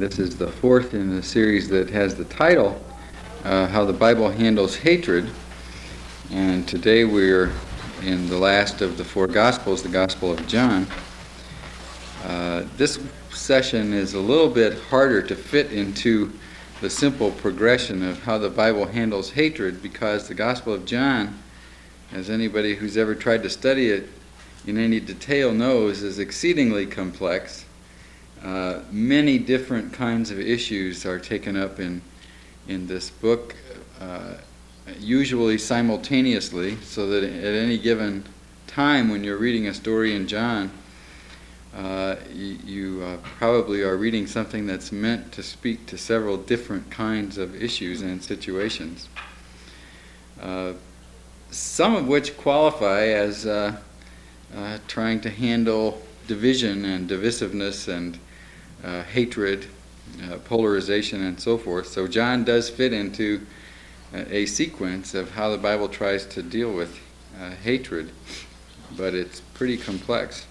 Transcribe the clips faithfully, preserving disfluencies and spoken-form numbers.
This is the fourth in the series that has the title, uh, How the Bible Handles Hatred. And today we're in the last of the four Gospels, the Gospel of John. Uh, this session is a little bit harder to fit into the simple progression of how the Bible handles hatred, because the Gospel of John, as anybody who's ever tried to study it in any detail knows, is exceedingly complex. Uh, many different kinds of issues are taken up in in this book, uh, usually simultaneously, so that at any given time when you're reading a story in John, uh, you, you uh, probably are reading something that's meant to speak to several different kinds of issues and situations, uh, some of which qualify as uh, uh, trying to handle division and divisiveness and Uh, hatred, uh, polarization, and so forth. So John does fit into uh, a sequence of how the Bible tries to deal with uh, hatred, but it's pretty complex.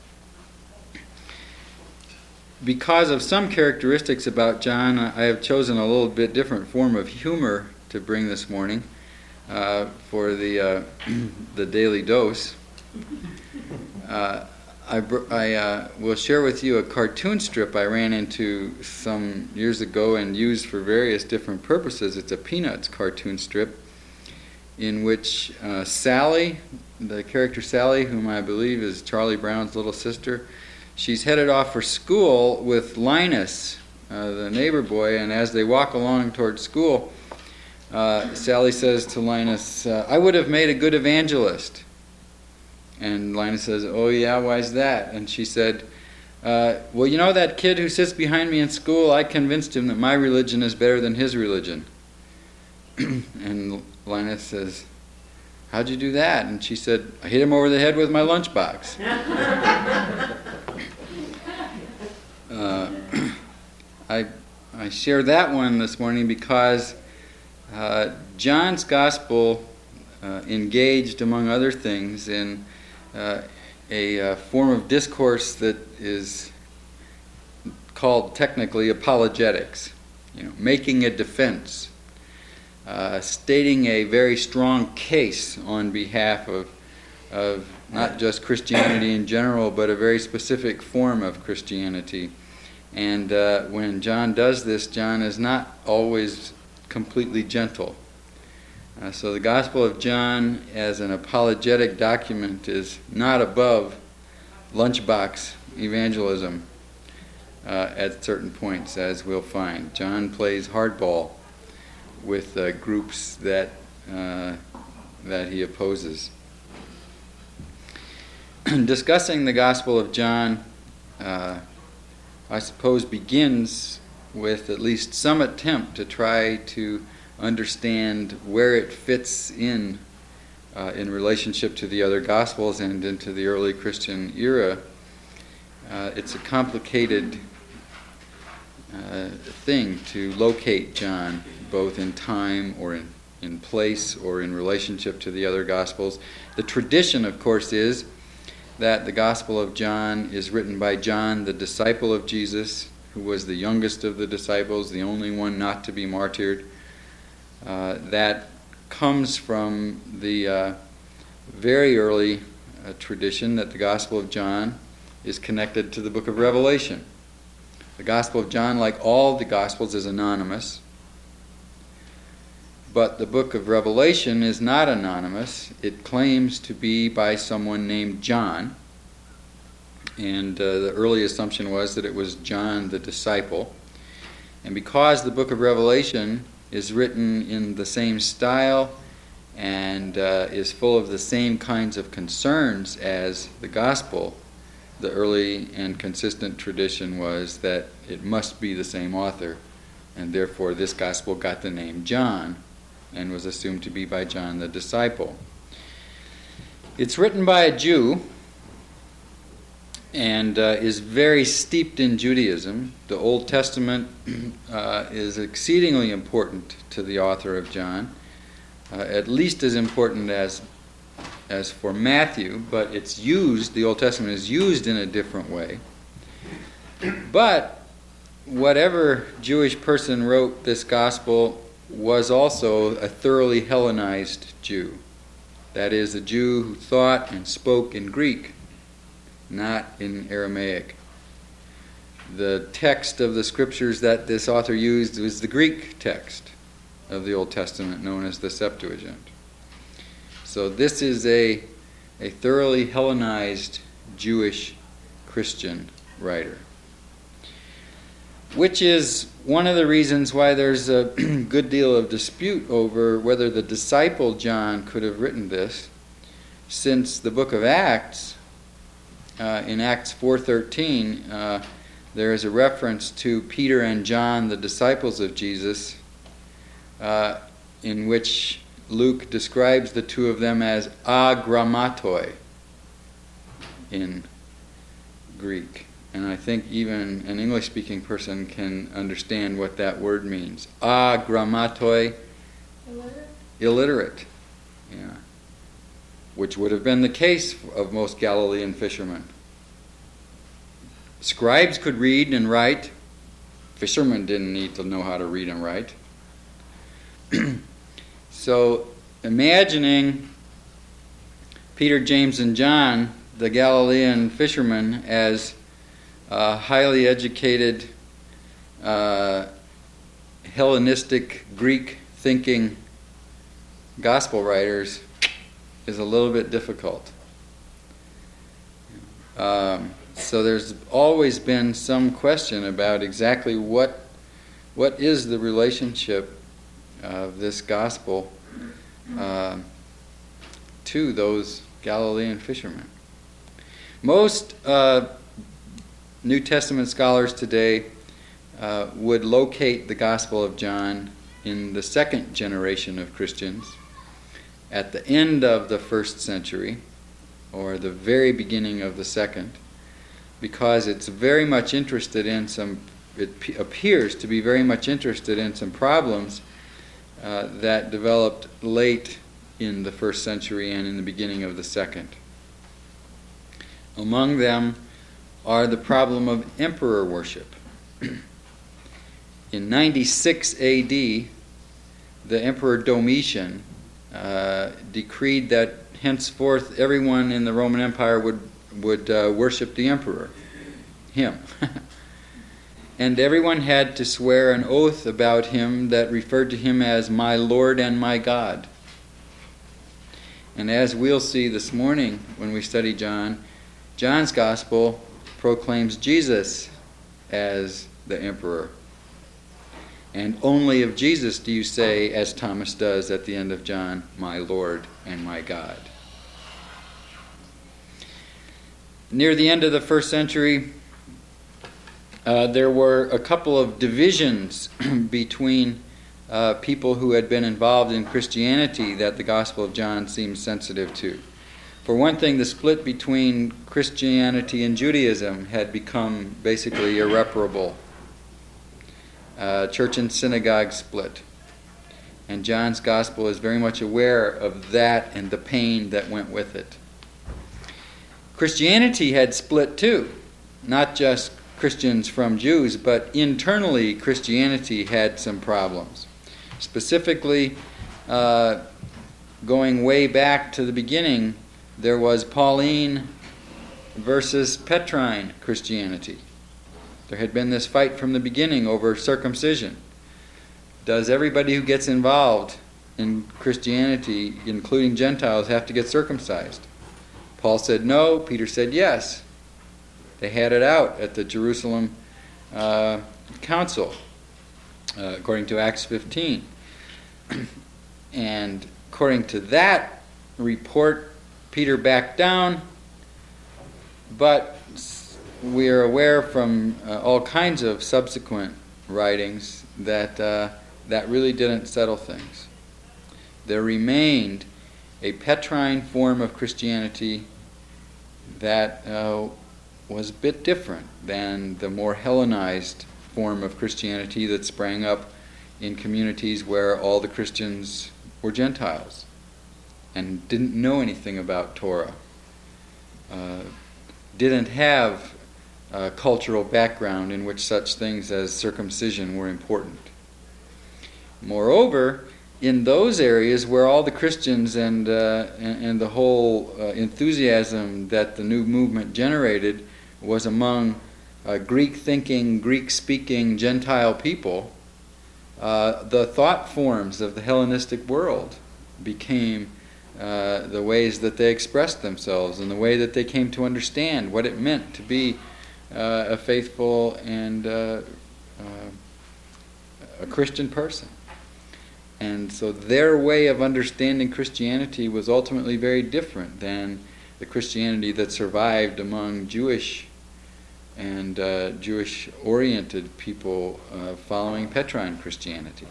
Because of some characteristics about John, I have chosen a little bit different form of humor to bring this morning uh, for the uh, the daily dose. Uh, I, I uh, will share with you a cartoon strip I ran into some years ago and used for various different purposes. It's a Peanuts cartoon strip in which uh, Sally, the character Sally, whom I believe is Charlie Brown's little sister, she's headed off for school with Linus, uh, the neighbor boy, and as they walk along towards school, uh, Sally says to Linus, uh, "I would have made a good evangelist." And Linus says, "Oh yeah, why's that?" And she said, uh, "Well, you know that kid who sits behind me in school, I convinced him that my religion is better than his religion." And Linus says, "How'd you do that?" And she said, "I hit him over the head with my lunchbox." uh, I, I share that one this morning because uh, John's Gospel uh, engaged, among other things, in Uh, a uh, form of discourse that is called technically apologetics, you know, making a defense, uh, stating a very strong case on behalf of of not just Christianity in general, but a very specific form of Christianity. And uh, when John does this, John is not always completely gentle. Uh, so the Gospel of John as an apologetic document is not above lunchbox evangelism uh, at certain points, as we'll find. John plays hardball with uh, groups that uh, that he opposes. Discussing the Gospel of John, uh, I suppose, begins with at least some attempt to try to understand where it fits in uh, in relationship to the other Gospels and into the early Christian era. Uh, it's a complicated uh, thing to locate John, both in time or in, in place or in relationship to the other Gospels. The tradition, of course, is that the Gospel of John is written by John, the disciple of Jesus, who was the youngest of the disciples, the only one not to be martyred. Uh, that comes from the uh, very early uh, tradition that the Gospel of John is connected to the book of Revelation. The Gospel of John, like all the Gospels, is anonymous, but the book of Revelation is not anonymous. It claims to be by someone named John, and uh, the early assumption was that it was John the disciple. And because the book of Revelation is written in the same style and uh, is full of the same kinds of concerns as the Gospel, the early and consistent tradition was that it must be the same author, and therefore this Gospel got the name John and was assumed to be by John the disciple. It's written by a Jew and uh, is very steeped in Judaism. The Old Testament uh, is exceedingly important to the author of John, uh, at least as important as as for Matthew, but it's used, the Old Testament is used in a different way. But whatever Jewish person wrote this gospel was also a thoroughly Hellenized Jew. That is, a Jew who thought and spoke in Greek, not in Aramaic. The text of the scriptures that this author used was the Greek text of the Old Testament, known as the Septuagint. So this is a, a thoroughly Hellenized Jewish Christian writer, which is one of the reasons why there's a good deal of dispute over whether the disciple John could have written this, since the book of Acts, uh, in Acts four thirteen, uh, there is a reference to Peter and John, the disciples of Jesus, uh, in which Luke describes the two of them as agrammatoi in Greek. And I think even an English-speaking person can understand what that word means. Agrammatoi, illiterate. illiterate. Yeah. Which would have been the case of most Galilean fishermen. Scribes could read and write. Fishermen didn't need to know how to read and write. So, imagining Peter, James, and John, the Galilean fishermen, as uh, highly educated, uh, Hellenistic, Greek-thinking gospel writers is a little bit difficult. Um, so there's always been some question about exactly what what is the relationship of this gospel uh, to those Galilean fishermen. Most uh, New Testament scholars today uh, would locate the Gospel of John in the second generation of Christians, at the end of the first century, or the very beginning of the second, because it's very much interested in some, it p- appears to be very much interested in some problems uh, that developed late in the first century and in the beginning of the second. Among them are the problem of emperor worship. In ninety-six A D, the Emperor Domitian uh, decreed that henceforth everyone in the Roman Empire would, would uh, worship the emperor, him. And everyone had to swear an oath about him that referred to him as my Lord and my God. And as we'll see this morning when we study John, John's Gospel proclaims Jesus as the emperor. And only of Jesus do you say, as Thomas does at the end of John, my Lord and my God. Near the end of the first century, uh, there were a couple of divisions between uh, people who had been involved in Christianity that the Gospel of John seems sensitive to. For one thing, the split between Christianity and Judaism had become basically irreparable. Uh, church and synagogue split. And John's Gospel is very much aware of that and the pain that went with it. Christianity had split too. Not just Christians from Jews, but internally Christianity had some problems. Specifically, uh, going way back to the beginning, there was Pauline versus Petrine Christianity. There had been this fight from the beginning over circumcision. Does everybody who gets involved in Christianity, including Gentiles, have to get circumcised? Paul said no. Peter said yes. They had it out at the Jerusalem uh, Council, uh, according to Acts fifteen. And according to that report, Peter backed down, but we are aware from uh, all kinds of subsequent writings that uh, that really didn't settle things. There remained a Petrine form of Christianity that uh, was a bit different than the more Hellenized form of Christianity that sprang up in communities where all the Christians were Gentiles and didn't know anything about Torah, uh, didn't have uh, cultural background in which such things as circumcision were important. Moreover, in those areas where all the Christians and, uh, and, and the whole uh, enthusiasm that the new movement generated was among uh, Greek-thinking, Greek-speaking Gentile people, uh, the thought forms of the Hellenistic world became uh, the ways that they expressed themselves and the way that they came to understand what it meant to be uh, a faithful and uh, uh, a Christian person. And so their way of understanding Christianity was ultimately very different than the Christianity that survived among Jewish and uh, Jewish-oriented people uh, following Petrine Christianity.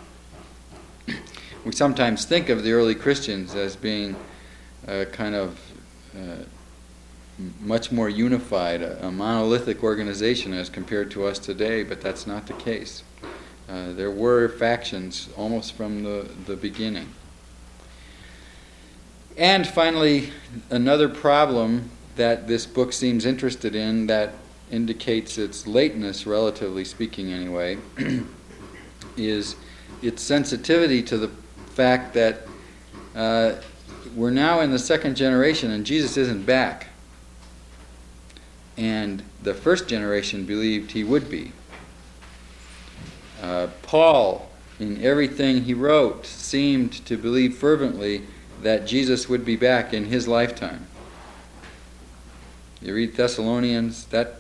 We sometimes think of the early Christians as being a kind of uh, much more unified, a, a monolithic organization as compared to us today, but that's not the case. Uh, there were factions almost from the, the beginning. And finally, another problem that this book seems interested in that indicates its lateness, relatively speaking anyway, is its sensitivity to the fact that uh, we're now in the second generation and Jesus isn't back. And the first generation believed he would be. Uh, Paul, in everything he wrote, seemed to believe fervently that Jesus would be back in his lifetime. You read Thessalonians, that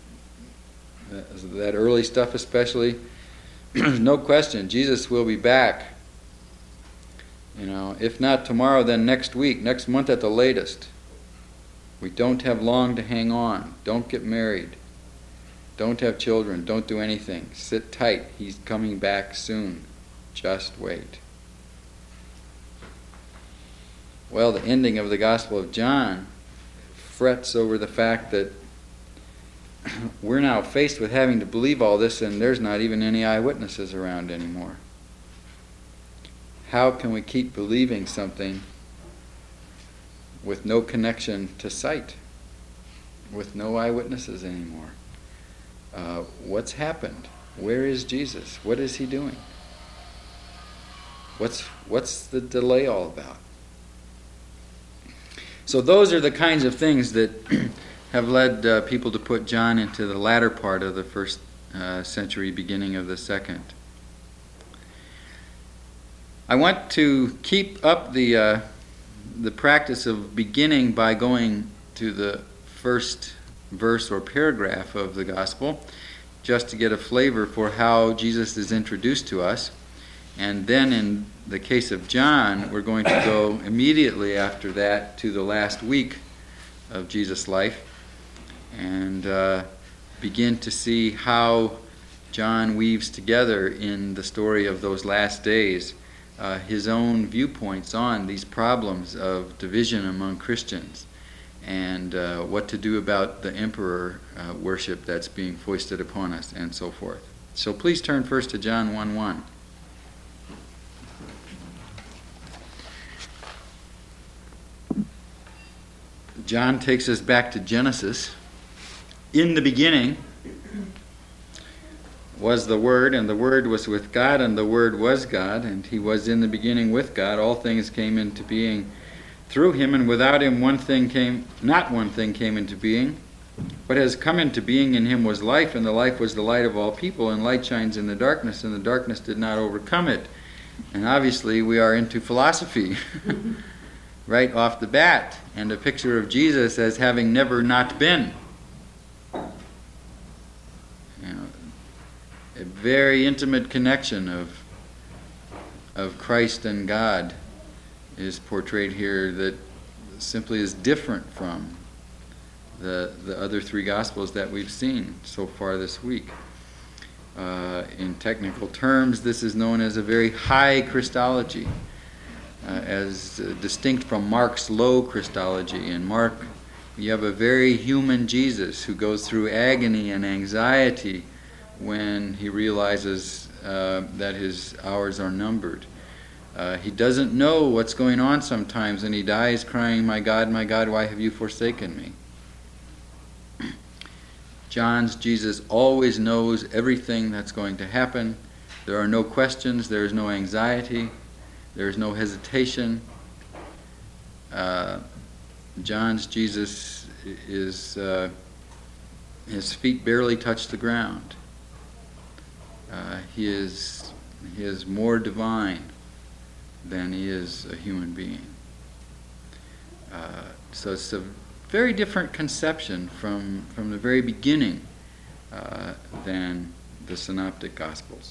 that early stuff especially, there's no question Jesus will be back. You know, if not tomorrow, then next week, next month at the latest. We don't have long to hang on. Don't get married. Don't have children. Don't do anything. Sit tight. He's coming back soon. Just wait. Well, the ending of the Gospel of John frets over the fact that we're now faced with having to believe all this and there's not even any eyewitnesses around anymore. How can we keep believing something with no connection to sight, with no eyewitnesses anymore? Uh, what's happened? Where is Jesus? What is he doing? What's what's the delay all about? So those are the kinds of things that have led uh, people to put John into the latter part of the first uh, century, beginning of the second. I want to keep up the uh, the practice of beginning by going to the first verse or paragraph of the gospel, just to get a flavor for how Jesus is introduced to us. And then in the case of John, we're going to go immediately after that to the last week of Jesus' life and uh, begin to see how John weaves together in the story of those last days uh, his own viewpoints on these problems of division among Christians and uh, what to do about the emperor uh, worship that's being foisted upon us and so forth. So please turn first to John one one. John takes us back to Genesis. In the beginning was the Word, and the Word was with God, and the Word was God, and he was in the beginning with God. All things came into being through him, and without him one thing came, not one thing came into being. What has come into being in him was life, and the life was the light of all people, and light shines in the darkness, and the darkness did not overcome it. And obviously we are into philosophy right off the bat, and a picture of Jesus as having never not been. You know, a very intimate connection of of Christ and God is portrayed here that simply is different from the the other three Gospels that we've seen so far this week. Uh, in technical terms, this is known as a very high Christology, uh, as uh, distinct from Mark's low Christology. In Mark, you have a very human Jesus who goes through agony and anxiety when he realizes uh, that his hours are numbered. Uh, he doesn't know what's going on sometimes, and he dies crying, "My God, my God, why have you forsaken me?" John's Jesus always knows everything that's going to happen. There are no questions, there is no anxiety, there is no hesitation. Uh, John's Jesus is, uh, his feet barely touch the ground. Uh, he is, he is more divine than he is a human being. Uh, so it's a very different conception from, from the very beginning uh, than the Synoptic Gospels.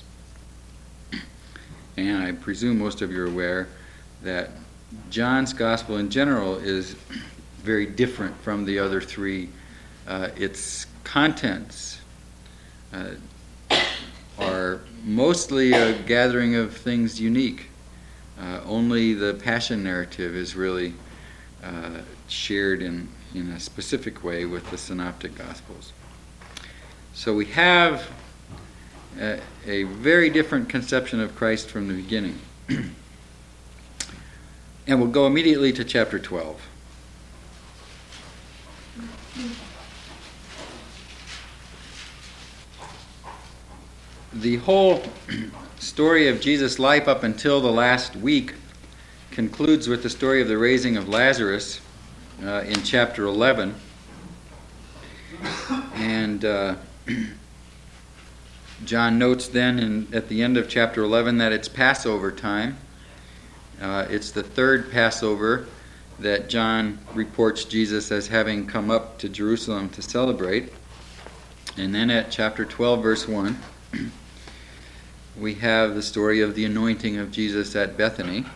And I presume most of you are aware that John's Gospel in general is very different from the other three. Uh, its contents uh, are mostly a gathering of things unique. Uh, only the Passion narrative is really uh, shared in, in a specific way with the Synoptic Gospels. So we have a, a very different conception of Christ from the beginning. And we'll go immediately to chapter twelve. The whole story of Jesus' life up until the last week concludes with the story of the raising of Lazarus uh, in chapter eleven. And uh, John notes then in, at the end of chapter eleven that it's Passover time. Uh, it's the third Passover that John reports Jesus as having come up to Jerusalem to celebrate. And then at chapter twelve, verse one, we have the story of the anointing of Jesus at Bethany.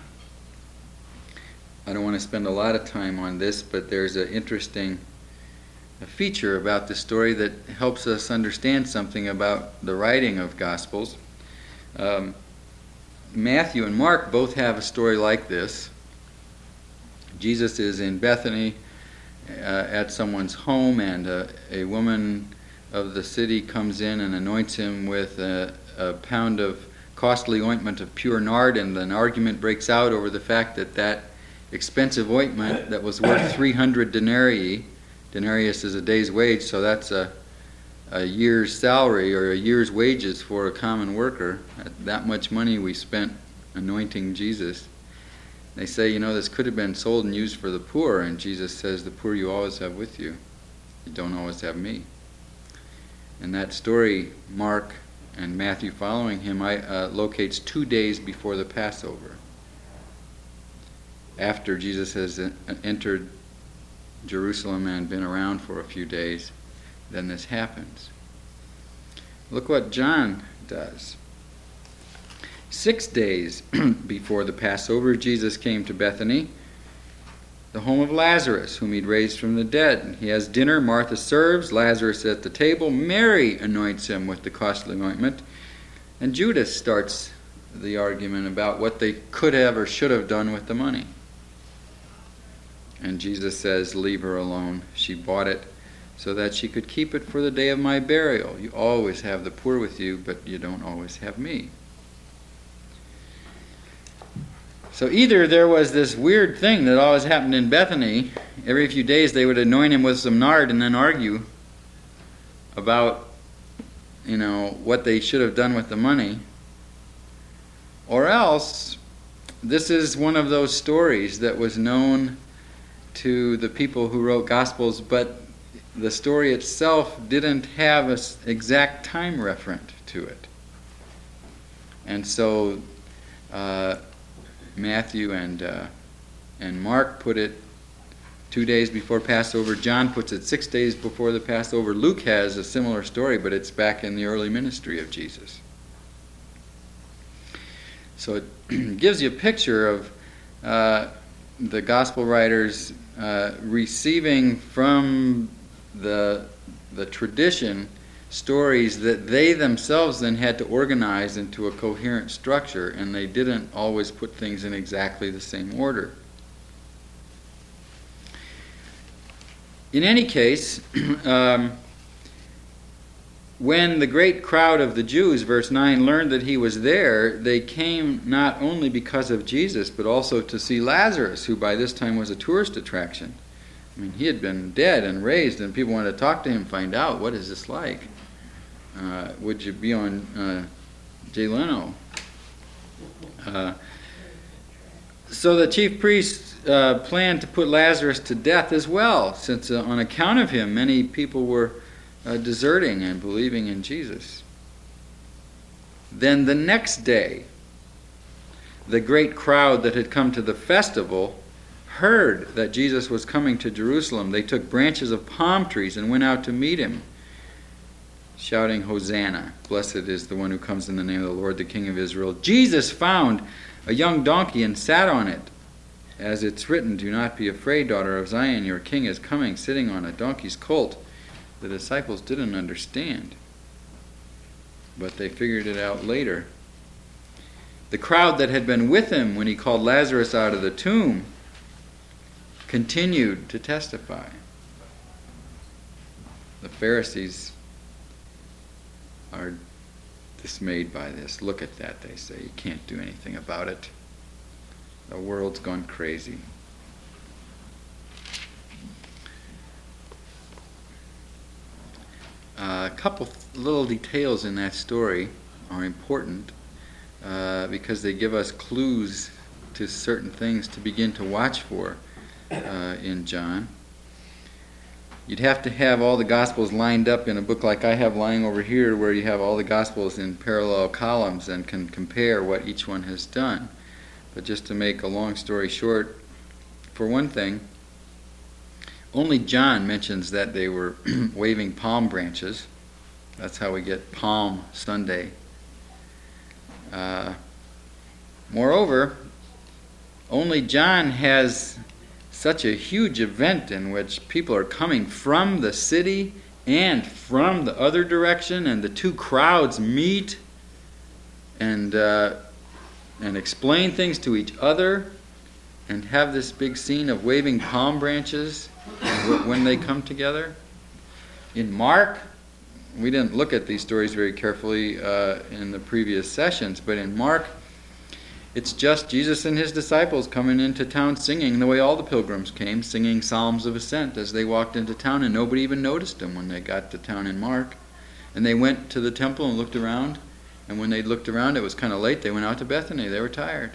I don't want to spend a lot of time on this, but there's an interesting feature about the story that helps us understand something about the writing of Gospels. Um, Matthew and Mark both have a story like this. Jesus is in Bethany uh, at someone's home, and uh, a woman of the city comes in and anoints him with a, a pound of costly ointment of pure nard, and an argument breaks out over the fact that that expensive ointment that was worth three hundred denarii, denarius is a day's wage, so that's a, a year's salary or a year's wages for a common worker. That much money we spent anointing Jesus. They say, you know, this could have been sold and used for the poor, and Jesus says, the poor you always have with you. You don't always have me. And that story, Mark and Matthew following him, I, uh, locates two days before the Passover. After Jesus has entered Jerusalem and been around for a few days, then this happens. Look what John does. Six days before the Passover, Jesus came to Bethany, the home of Lazarus, whom he'd raised from the dead. He has dinner. Martha serves. Lazarus at the table. Mary anoints him with the costly ointment. And Judas starts the argument about what they could have or should have done with the money. And Jesus says, leave her alone. She bought it so that she could keep it for the day of my burial. You always have the poor with you, but you don't always have me. So either there was this weird thing that always happened in Bethany. Every few days they would anoint him with some nard and then argue about, you know, what they should have done with the money. Or else, this is one of those stories that was known to the people who wrote Gospels, but the story itself didn't have an exact time referent to it. And so uh, Matthew and uh, and Mark put it two days before Passover. John puts it six days before the Passover. Luke has a similar story, but it's back in the early ministry of Jesus. So it gives you a picture of uh, the gospel writers uh, receiving from the the tradition stories that they themselves then had to organize into a coherent structure, and they didn't always put things in exactly the same order. In any case, um, when the great crowd of the Jews, verse nine, learned that he was there, they came not only because of Jesus, but also to see Lazarus, who by this time was a tourist attraction. I mean, he had been dead and raised, and people wanted to talk to him, find out, what is this like? Uh, would you be on uh, Jay Leno? Uh, so the chief priests uh, planned to put Lazarus to death as well, since uh, on account of him, many people were uh, deserting and believing in Jesus. Then the next day, the great crowd that had come to the festival heard that Jesus was coming to Jerusalem. They took branches of palm trees and went out to meet him, shouting, "Hosanna! Blessed is the one who comes in the name of the Lord, the King of Israel." Jesus found a young donkey and sat on it. As it's written, "Do not be afraid, daughter of Zion, your king is coming, sitting on a donkey's colt." The disciples didn't understand, but they figured it out later. The crowd that had been with him when he called Lazarus out of the tomb continued to testify. The Pharisees are dismayed by this. Look at that, they say. You can't do anything about it. The world's gone crazy. Uh, a couple little details in that story are important uh, because they give us clues to certain things to begin to watch for uh, in John. You'd have to have all the Gospels lined up in a book like I have lying over here, where you have all the Gospels in parallel columns and can compare what each one has done. But just to make a long story short, for one thing, only John mentions that they were waving palm branches. That's how we get Palm Sunday. Uh, moreover, only John has such a huge event in which people are coming from the city and from the other direction, and the two crowds meet and uh, and explain things to each other and have this big scene of waving palm branches when they come together. In Mark, we didn't look at these stories very carefully uh, in the previous sessions, but in Mark, it's just Jesus and his disciples coming into town singing the way all the pilgrims came, singing psalms of ascent as they walked into town, and nobody even noticed them when they got to town in Mark. And they went to the temple and looked around, and when they looked around, it was kind of late. They went out to Bethany. They were tired.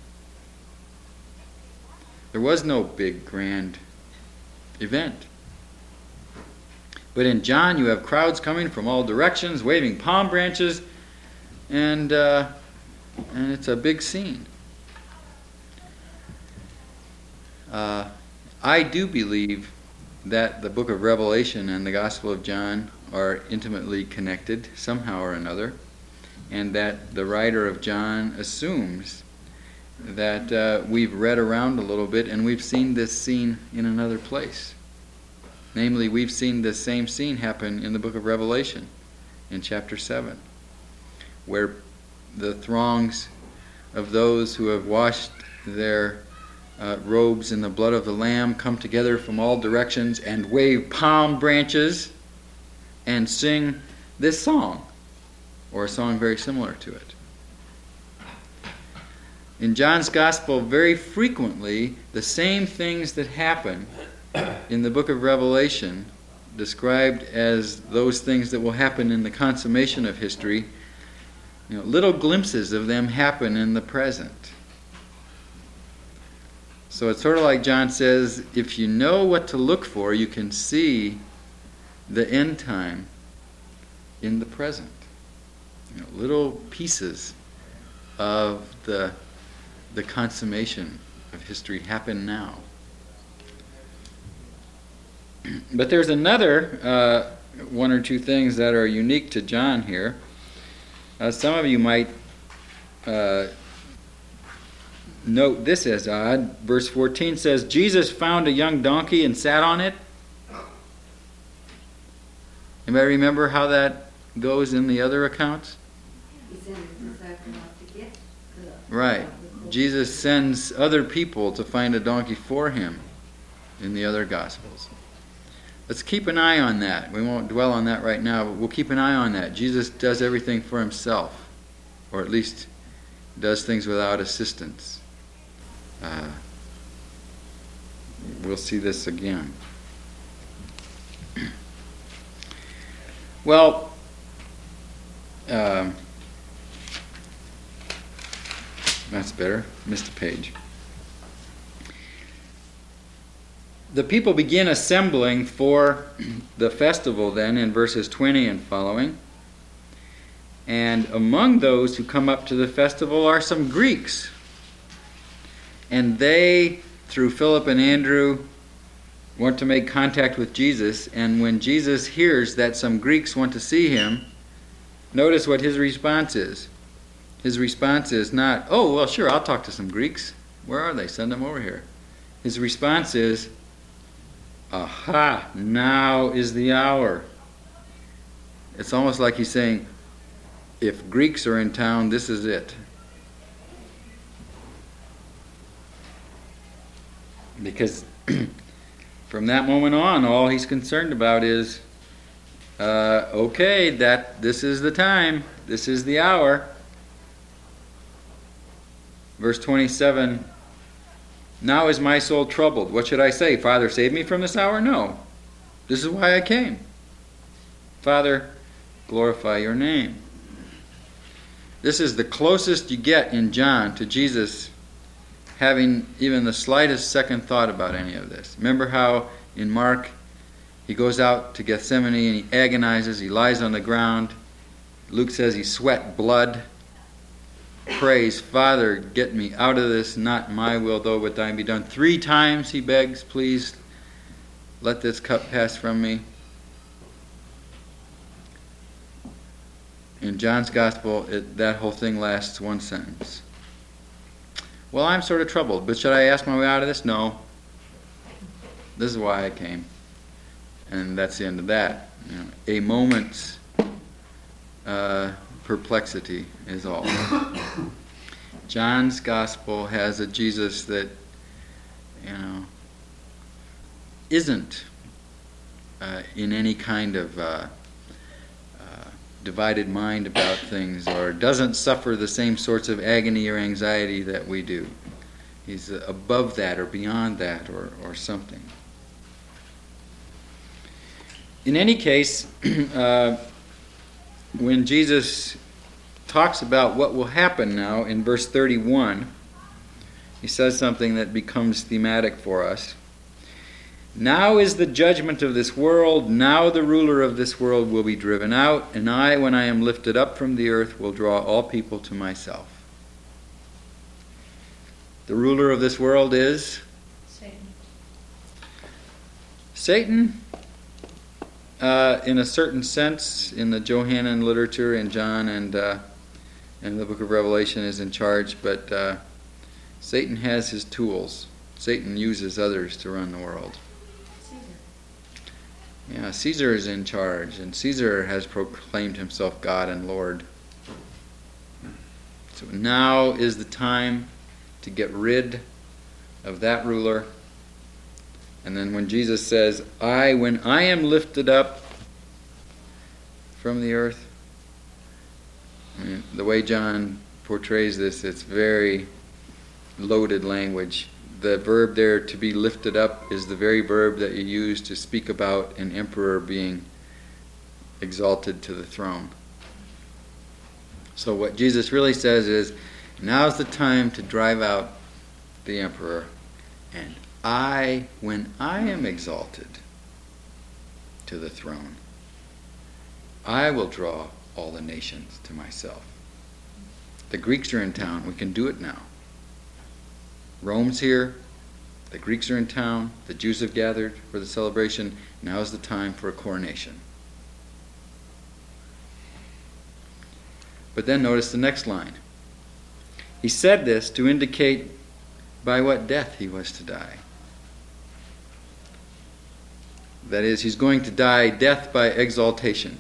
There was no big, grand event. But in John, you have crowds coming from all directions, waving palm branches, and uh, and it's a big scene. Uh, I do believe that the book of Revelation and the Gospel of John are intimately connected somehow or another, and that the writer of John assumes that uh, we've read around a little bit and we've seen this scene in another place. Namely, we've seen the same scene happen in the book of Revelation in chapter seven, where the throngs of those who have washed their uh, robes in the blood of the Lamb come together from all directions and wave palm branches and sing this song, or a song very similar to it. In John's Gospel, very frequently, the same things that happen in the book of Revelation, described as those things that will happen in the consummation of history, you know, little glimpses of them happen in the present. So it's sort of like John says, if you know what to look for, you can see the end time in the present. You know, little pieces of the the consummation of history happen now. But there's another uh, one or two things that are unique to John here. Uh, some of you might uh, note this as odd. Verse fourteen says, Jesus found a young donkey and sat on it. Anybody remember how that goes in the other accounts? Right. Jesus sends other people to find a donkey for him in the other Gospels. Let's keep an eye on that. We won't dwell on that right now, but we'll keep an eye on that. Jesus does everything for himself, or at least does things without assistance. Uh, we'll see this again. Well, um, that's better. Missed a page. The people begin assembling for the festival then in verses twenty and following. And among those who come up to the festival are some Greeks. And they, through Philip and Andrew, want to make contact with Jesus. And when Jesus hears that some Greeks want to see him, notice what his response is. His response is not, oh, well, sure, I'll talk to some Greeks. Where are they? Send them over here. His response is, aha, now is the hour. It's almost like he's saying, if Greeks are in town, this is it. Because from that moment on, all he's concerned about is, uh, okay, that this is the time, this is the hour. Verse twenty-seven, now is my soul troubled. What should I say? Father, save me from this hour? No. This is why I came. Father, glorify your name. This is the closest you get in John to Jesus having even the slightest second thought about any of this. Remember how in Mark he goes out to Gethsemane and he agonizes, he lies on the ground. Luke says he sweat blood. Prays, Father, get me out of this, not my will, though, but thine be done. Three times he begs, please, let this cup pass from me. In John's Gospel, it, that whole thing lasts one sentence. Well, I'm sort of troubled, but should I ask my way out of this? No. This is why I came. And that's the end of that. You know, a moment's uh, perplexity is all. John's Gospel has a Jesus that, you know, isn't uh, in any kind of uh, divided mind about things, or doesn't suffer the same sorts of agony or anxiety that we do. He's above that or beyond that or, or something. In any case, uh, when Jesus talks about what will happen now in verse thirty-one, he says something that becomes thematic for us. Now is the judgment of this world. Now the ruler of this world will be driven out, and I, when I am lifted up from the earth, will draw all people to myself. The ruler of this world is? Satan. Satan, uh, in a certain sense, in the Johannine literature, in John and, uh, and the book of Revelation, is in charge, but uh, Satan has his tools. Satan uses others to run the world. Yeah, Caesar is in charge, and Caesar has proclaimed himself God and Lord. So now is the time to get rid of that ruler. And then when Jesus says, I, when I am lifted up from the earth, I mean, the way John portrays this, it's very loaded language. The verb there, to be lifted up, is the very verb that you use to speak about an emperor being exalted to the throne. So what Jesus really says is, now's the time to drive out the emperor, and I, when I am exalted to the throne, I will draw all the nations to myself. The Greeks are in town. We can do it now. Rome's here, the Greeks are in town, the Jews have gathered for the celebration. Now is the time for a coronation. But then notice the next line. He said this to indicate by what death he was to die. That is, he's going to die death by exaltation.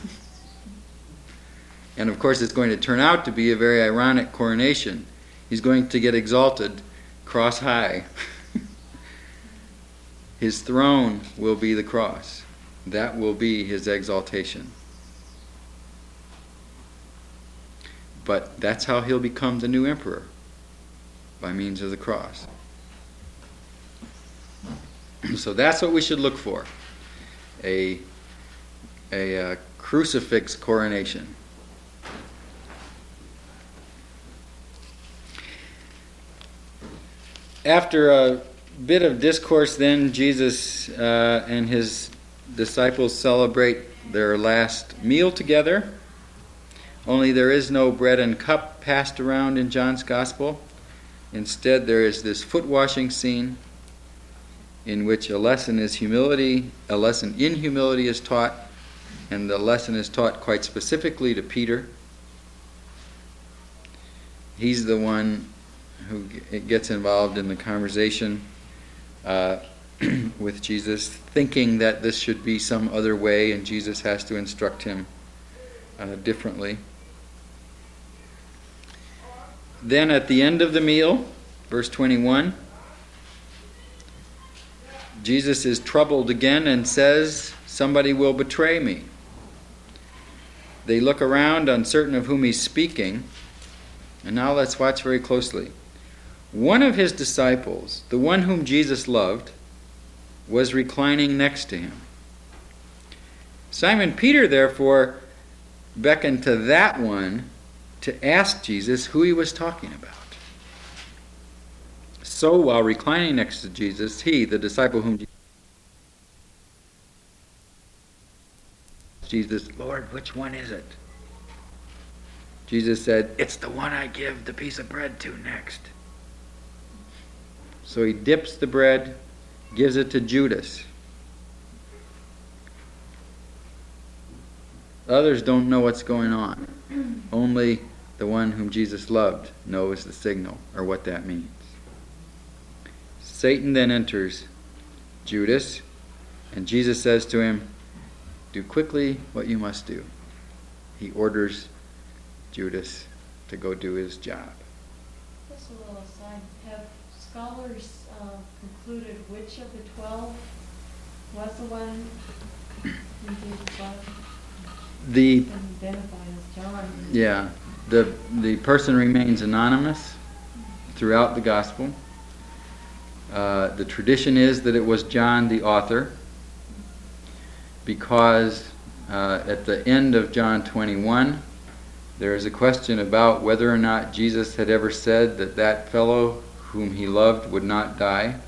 And of course it's going to turn out to be a very ironic coronation. He's going to get exalted cross high. His throne will be the cross. That will be his exaltation. But that's how he'll become the new emperor, by means of the cross. So that's what we should look for. a, a uh, crucifix coronation. After a bit of discourse, then, Jesus uh, and his disciples celebrate their last meal together. Only there is no bread and cup passed around in John's Gospel. Instead, there is this foot washing scene in which a lesson is humility, a lesson in humility is taught, and the lesson is taught quite specifically to Peter. He's the one who gets involved in the conversation uh, with Jesus, thinking that this should be some other way, and Jesus has to instruct him uh, differently. Then at the end of the meal, verse twenty-one, Jesus is troubled again and says, "Somebody will betray me." They look around, uncertain of whom he's speaking. And now let's watch very closely. One of his disciples, the one whom Jesus loved, was reclining next to him. Simon Peter, therefore, beckoned to that one to ask Jesus who he was talking about. So while reclining next to Jesus, he, the disciple whom Jesus, "Lord, which one is it?" Jesus said, "It's the one I give the piece of bread to next." So he dips the bread, gives it to Judas. Others don't know what's going on. Only the one whom Jesus loved knows the signal, or what that means. Satan then enters Judas, and Jesus says to him, "Do quickly what you must do." He orders Judas to go do his job. Just a little aside. Have scholars uh, concluded which of the twelve was the one who Jesus loved The and identified as John? yeah, the the person remains anonymous throughout the gospel. Uh, the tradition is that it was John the author, because uh, at the end of John twenty-one, there is a question about whether or not Jesus had ever said that that fellow whom he loved would not die.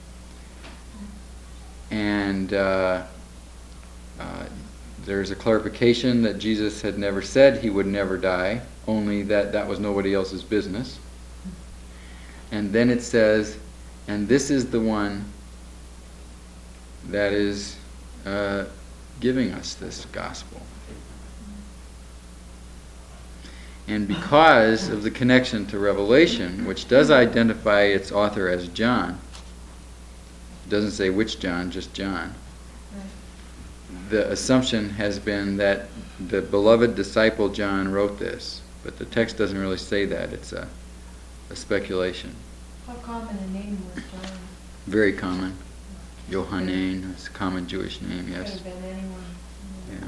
And uh, uh, there's a clarification that Jesus had never said he would never die, only that that was nobody else's business. And then it says, "And this is the one that is uh, giving us this gospel." And because of the connection to Revelation, which does identify its author as John, it doesn't say which John, just John, the assumption has been that the beloved disciple John wrote this. But the text doesn't really say that. It's a, a speculation. How common a name was John? Very common. Yohanan, it's a common Jewish name, Could yes. have been anyone. Yeah.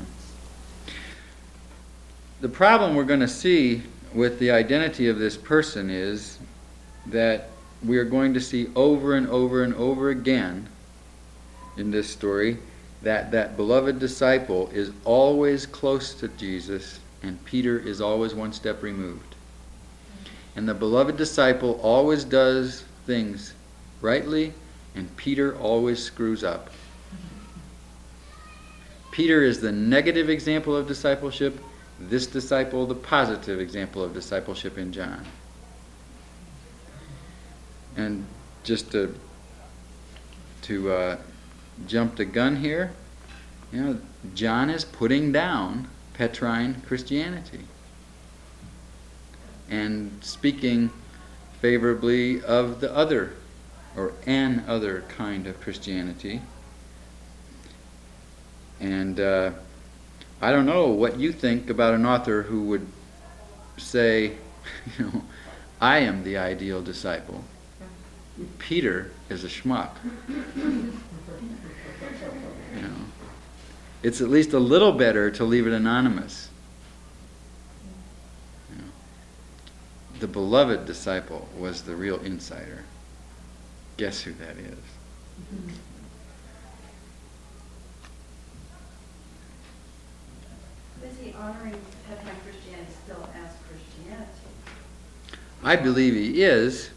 The problem we're going to see with the identity of this person is that we are going to see over and over and over again in this story that that beloved disciple is always close to Jesus, and Peter is always one step removed. And the beloved disciple always does things rightly, and Peter always screws up. Peter is the negative example of discipleship, this disciple the positive example of discipleship in John. And just to to uh, jump the gun here, you know, John is putting down Petrine Christianity and speaking favorably of the other, or an other kind of Christianity. And uh, I don't know what you think about an author who would say, you know, I am the ideal disciple. Peter is a schmuck. You know, it's at least a little better to leave it anonymous. You know, the beloved disciple was the real insider. Guess who that is? Is he honoring Petrine Christianity still as Christianity? I believe he is,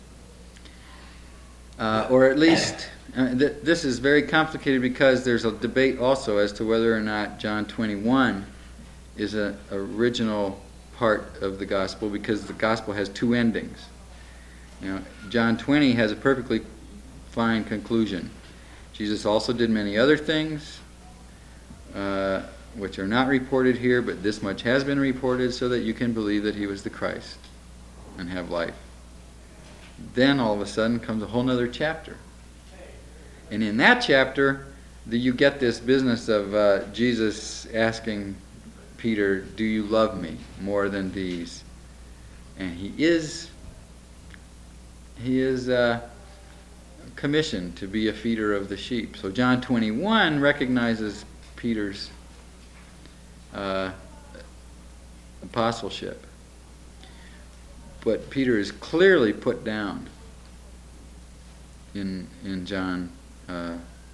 uh, or at least uh, th- this is very complicated because there's a debate also as to whether or not John twenty-one is an original part of the gospel, because the gospel has two endings. You know, John twenty has a perfectly fine conclusion. Jesus also did many other things, uh, which are not reported here, but this much has been reported so that you can believe that he was the Christ and have life. Then all of a sudden comes a whole other chapter. And in that chapter, the, you get this business of uh, Jesus asking Peter, do you love me more than these? And he is, he is uh, commissioned to be a feeder of the sheep. So John twenty-one recognizes Peter's uh, apostleship. But Peter is clearly put down in in John. Uh,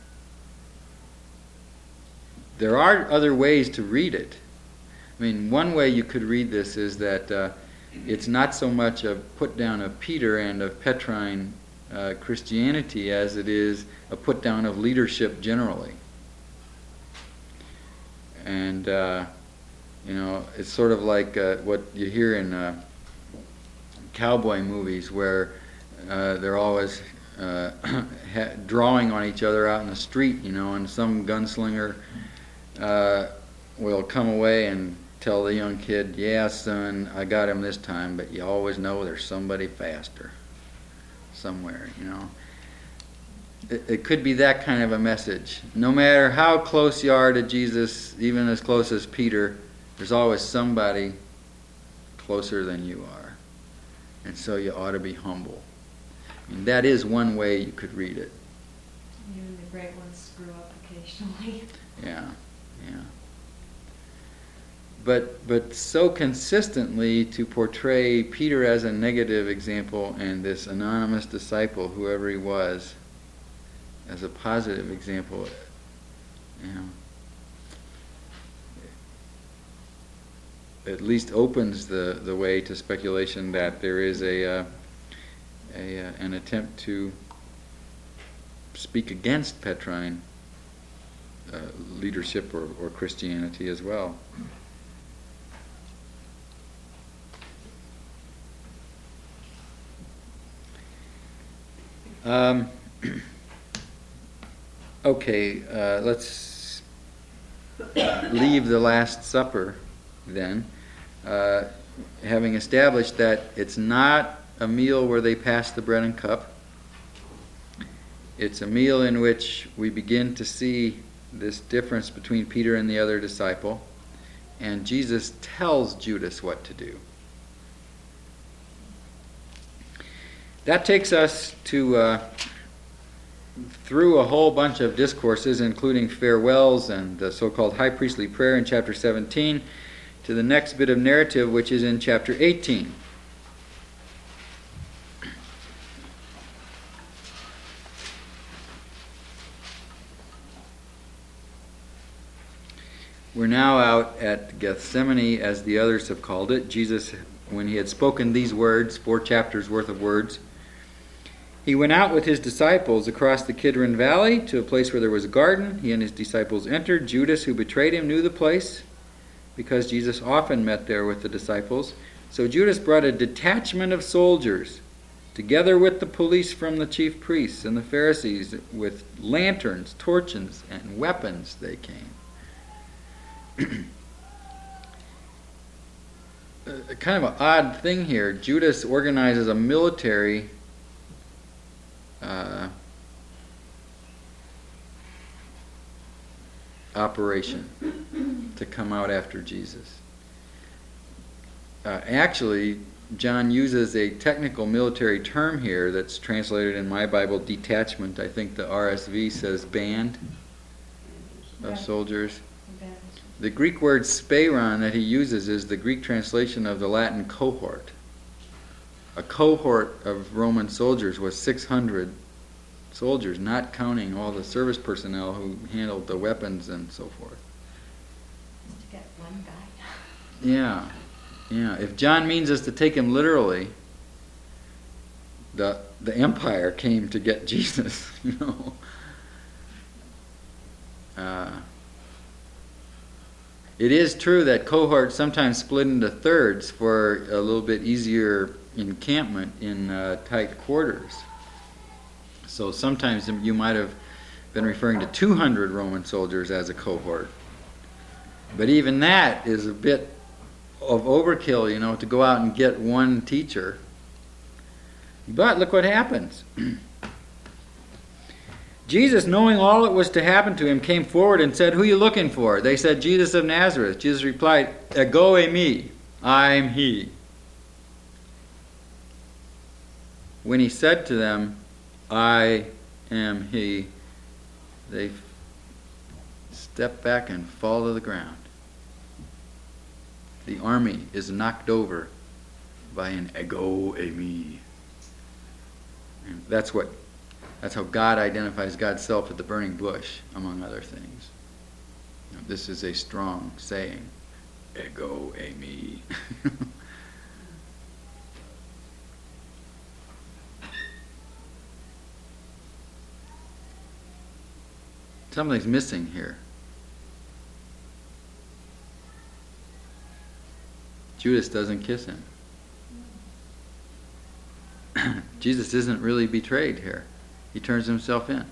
there are other ways to read it. I mean, one way you could read this is that uh, it's not so much a put down of Peter and of Petrine uh, Christianity as it is a put down of leadership generally. And, uh, you know, it's sort of like uh, what you hear in uh, cowboy movies where uh, they're always uh, ha- drawing on each other out in the street, you know, and some gunslinger uh, will come away and tell the young kid, yeah, son, I got him this time, but you always know there's somebody faster somewhere, you know. It, it could be that kind of a message. No matter how close you are to Jesus, even as close as Peter, there's always somebody closer than you are. And so you ought to be humble. I mean, that is one way you could read it. Even the great ones screw up occasionally. Yeah, yeah. But but so consistently to portray Peter as a negative example and this anonymous disciple, whoever he was, as a positive example, you know, at least opens the, the way to speculation that there is a, uh, a uh, an attempt to speak against Petrine uh, leadership or, or Christianity as well. Um, okay, uh, let's leave the Last Supper then, uh, having established that it's not a meal where they pass the bread and cup. It's a meal in which we begin to see this difference between Peter and the other disciple, and Jesus tells Judas what to do. That takes us to uh, through a whole bunch of discourses, including farewells and the so-called high priestly prayer in chapter seventeen, to the next bit of narrative, which is in chapter eighteen. We're now out at Gethsemane, as the others have called it. Jesus, when he had spoken these words, four chapters worth of words, he went out with his disciples across the Kidron Valley to a place where there was a garden. He and his disciples entered. Judas, who betrayed him, knew the place, because Jesus often met there with the disciples. So Judas brought a detachment of soldiers, together with the police from the chief priests and the Pharisees. With lanterns, torches, and weapons they came. Kind of an odd thing here. Judas organizes a military uh, operation to come out after Jesus. Uh, actually, John uses a technical military term here that's translated in my Bible, detachment. I think the R S V says band of Right. soldiers. That is- The Greek word speiron that he uses is the Greek translation of the Latin cohort. A cohort of Roman soldiers was six hundred soldiers, not counting all the service personnel who handled the weapons and so forth. Just to get one guy. Yeah, yeah. If John means us to take him literally, the the empire came to get Jesus, you know. Uh, it is true that cohorts sometimes split into thirds for a little bit easier encampment in uh, tight quarters. So sometimes you might have been referring to two hundred Roman soldiers as a cohort. But even that is a bit of overkill, you know, to go out and get one teacher. But look what happens. Jesus, knowing all that was to happen to him, came forward and said, "Who are you looking for?" They said, "Jesus of Nazareth." Jesus replied, "Ego eimi, I'm he." When he said to them, "I am he," they step back and fall to the ground. The army is knocked over by an ego eimi. And that's what that's how God identifies God's self at the burning bush, among other things. You know, this is a strong saying. Ego eimi. Something's missing here. Judas doesn't kiss him. Jesus isn't really betrayed here. He turns himself in.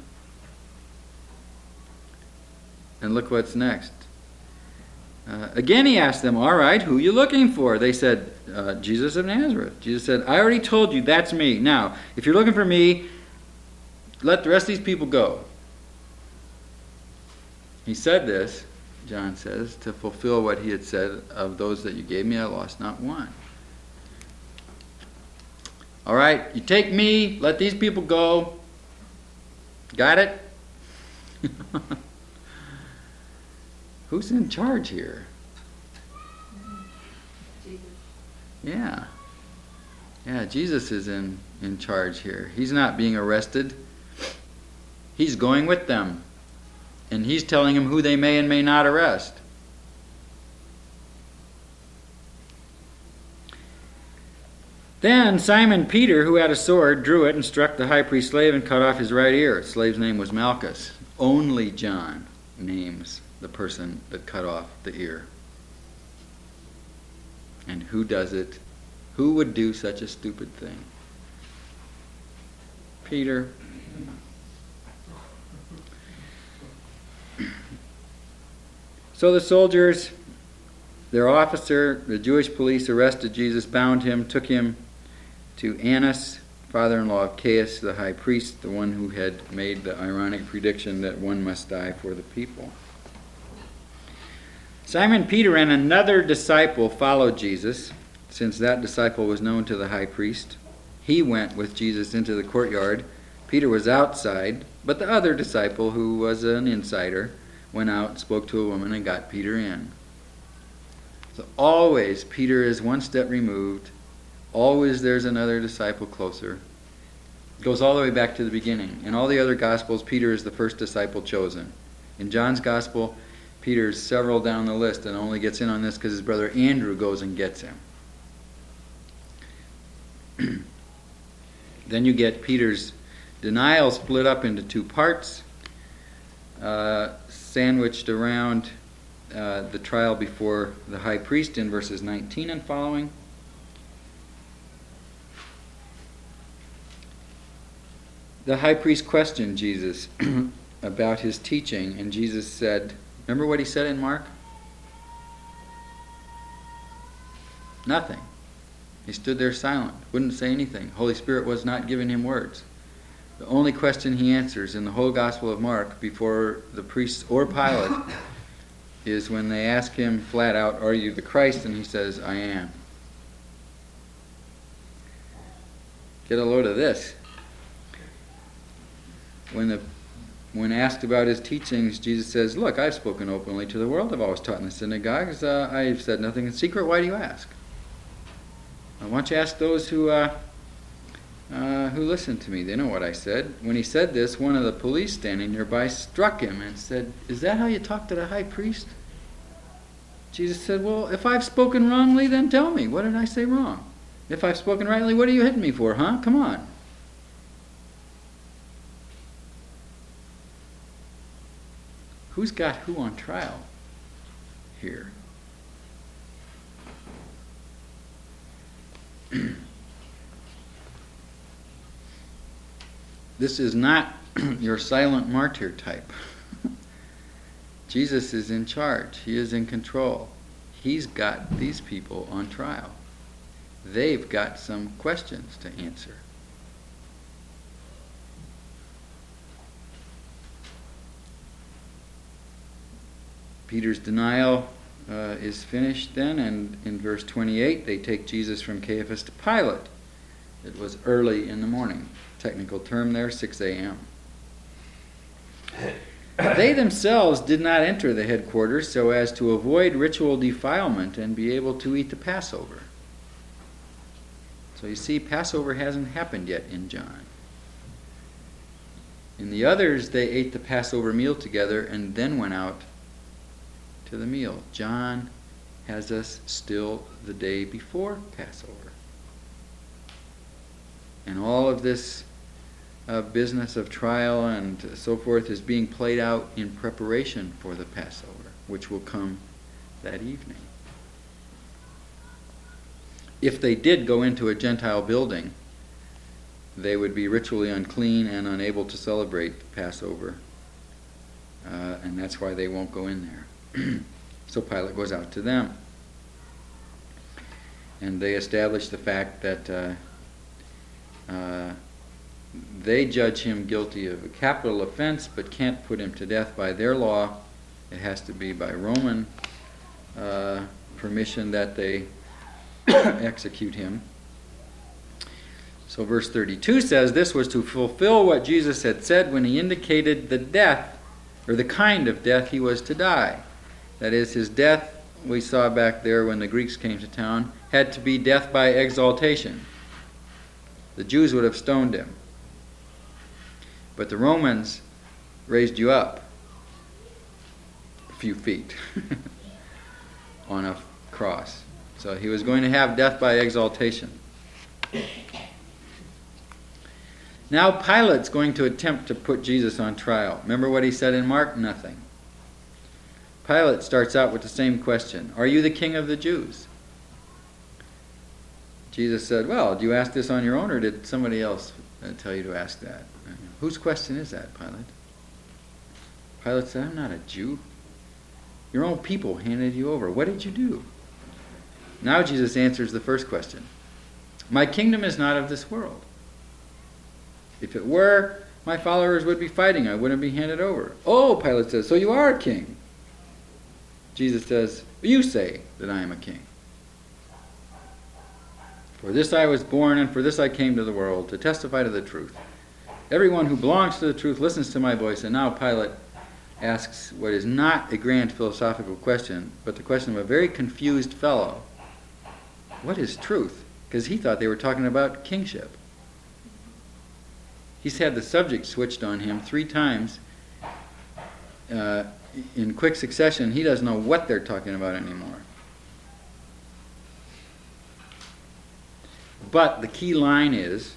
And look what's next. Uh, again he asked them, "All right, who are you looking for?" They said, uh, "Jesus of Nazareth." Jesus said, "I already told you, that's me. Now, if you're looking for me, let the rest of these people go." He said this, John says, to fulfill what he had said, "Of those that you gave me, I lost not one." All right, you take me, let these people go. Got it? Who's in charge here? Jesus. Yeah. Yeah, Jesus is in, in charge here. He's not being arrested. He's going with them. And he's telling them who they may and may not arrest. Then Simon Peter, who had a sword, drew it and struck the high priest's slave and cut off his right ear. The slave's name was Malchus. Only John names the person that cut off the ear. And who does it? Who would do such a stupid thing? Peter. So the soldiers, their officer, the Jewish police arrested Jesus, bound him, took him to Annas, father-in-law of Caius, the high priest, the one who had made the ironic prediction that one must die for the people. Simon Peter and another disciple followed Jesus, since that disciple was known to the high priest. He went with Jesus into the courtyard. Peter was outside, but the other disciple, who was an insider, went out, spoke to a woman, and got Peter in. So always Peter is one step removed. Always there's another disciple closer. It goes all the way back to the beginning. In all the other Gospels, Peter is the first disciple chosen. In John's Gospel, Peter's several down the list and only gets in on this because his brother Andrew goes and gets him. Then you get Peter's denial split up into two parts. Uh, sandwiched around uh, the trial before the high priest in verses nineteen and following. The high priest questioned Jesus about his teaching, and Jesus said, remember what he said in Mark? Nothing. He stood there silent, wouldn't say anything. Holy Spirit was not giving him words. The only question he answers in the whole Gospel of Mark before the priests or Pilate is when they ask him flat out, "Are you the Christ?" And he says, "I am." Get a load of this. When the when asked about his teachings, Jesus says, "Look, I've spoken openly to the world. I've always taught in the synagogues. Uh, I've said nothing in secret. Why do you ask? Why don't you ask those who uh, uh, who listened to me? They know what I said." When he said this, one of the police standing nearby struck him and said, "Is that how you talk to the high priest?" Jesus said, well, if I've spoken wrongly, then tell me. What did I say wrong? If I've spoken rightly, what are you hitting me for, huh? Come on. Who's got who on trial here? This is not your silent martyr type. Jesus is in charge. He is in control. He's got these people on trial. They've got some questions to answer. Peter's denial uh, is finished then, and in verse twenty-eight, they take Jesus from Caiaphas to Pilate. It was early in the morning. Technical term there, six a.m. They themselves did not enter the headquarters so as to avoid ritual defilement and be able to eat the Passover. So you see, Passover hasn't happened yet in John. In the others, they ate the Passover meal together and then went out to the meal. John has us still the day before Passover. And all of this uh, business of trial and so forth is being played out in preparation for the Passover, which will come that evening. If they did go into a Gentile building, they would be ritually unclean and unable to celebrate the Passover. Uh, and that's why they won't go in there. So Pilate goes out to them. And they establish the fact that uh, uh, they judge him guilty of a capital offense, but can't put him to death by their law. It has to be by Roman uh, permission that they execute him. So verse thirty-two says, this was to fulfill what Jesus had said when he indicated the death, or the kind of death he was to die. That is, his death, we saw back there when the Greeks came to town, had to be death by exaltation. The Jews would have stoned him. But the Romans raised you up a few feet on a cross. So he was going to have death by exaltation. Now Pilate's going to attempt to put Jesus on trial. Remember what he said in Mark? Nothing. Pilate starts out with the same question. Are you the king of the Jews? Jesus said, well, do you ask this on your own, or did somebody else tell you to ask that? Whose question is that, Pilate? Pilate said, I'm not a Jew. Your own people handed you over. What did you do? Now Jesus answers the first question. My kingdom is not of this world. If it were, my followers would be fighting. I wouldn't be handed over. Oh, Pilate says, so you are a king. Jesus says, you say that I am a king. For this I was born, and for this I came to the world, to testify to the truth. Everyone who belongs to the truth listens to my voice. And now Pilate asks what is not a grand philosophical question, but the question of a very confused fellow. What is truth? Because he thought they were talking about kingship. He's had the subject switched on him three times uh, in quick succession. He doesn't know what they're talking about anymore. But the key line is,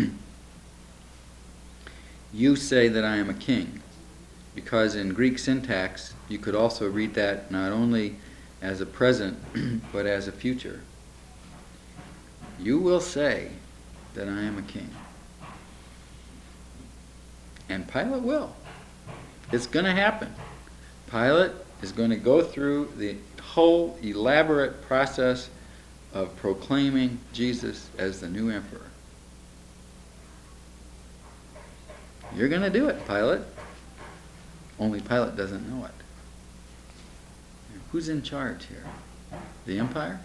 you say that I am a king. Because in Greek syntax, you could also read that not only as a present, but as a future. You will say that I am a king. And Pilate will. It's going to happen. Pilate is going to go through the whole elaborate process of proclaiming Jesus as the new emperor. You're going to do it, Pilate. Only Pilate doesn't know it. Who's in charge here? The empire?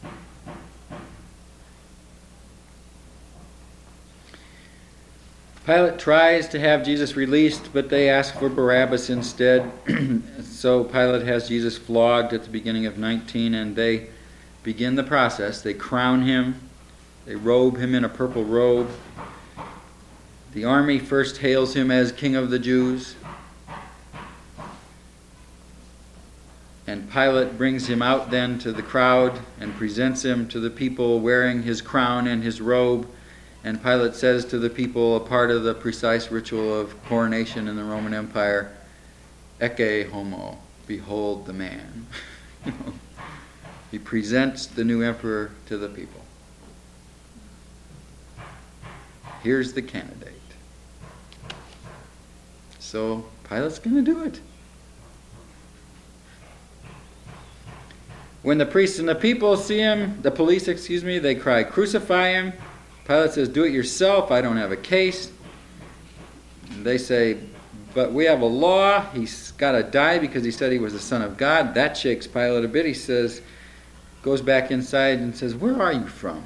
Pilate tries to have Jesus released, but they ask for Barabbas instead. So Pilate has Jesus flogged at the beginning of nineteen, and they begin the process. They crown him. They robe him in a purple robe. The army first hails him as King of the Jews. And Pilate brings him out then to the crowd and presents him to the people wearing his crown and his robe. And Pilate says to the people, a part of the precise ritual of coronation in the Roman Empire, Ecce homo, behold the man. He presents the new emperor to the people. Here's the candidate. So Pilate's going to do it. When the priests and the people see him, the police, excuse me, they cry, crucify him. Pilate says, do it yourself. I don't have a case. And they say, but we have a law. He's got to die because he said he was the Son of God. That shakes Pilate a bit. He says, goes back inside and says, where are you from?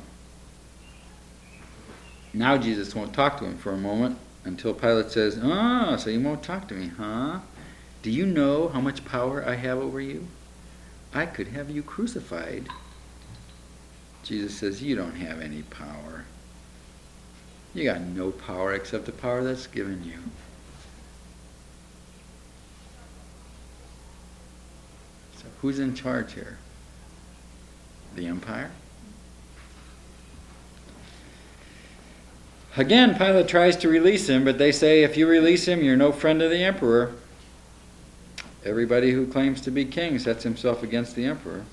Now Jesus won't talk to him for a moment until Pilate says, oh, so you won't talk to me, huh? Do you know how much power I have over you? I could have you crucified. Jesus says, you don't have any power. You got no power except the power that's given you. So who's in charge here? The empire? Again, Pilate tries to release him, but they say, if you release him, you're no friend of the emperor. Everybody who claims to be king sets himself against the emperor.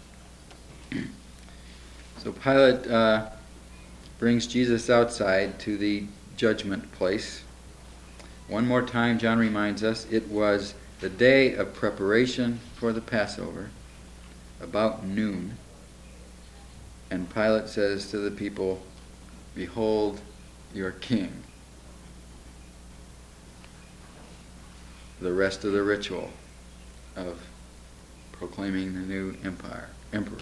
So Pilate uh, brings Jesus outside to the judgment place. One more time, John reminds us, it was the day of preparation for the Passover, about noon. And Pilate says to the people, behold your king. The rest of the ritual of proclaiming the new empire, emperor.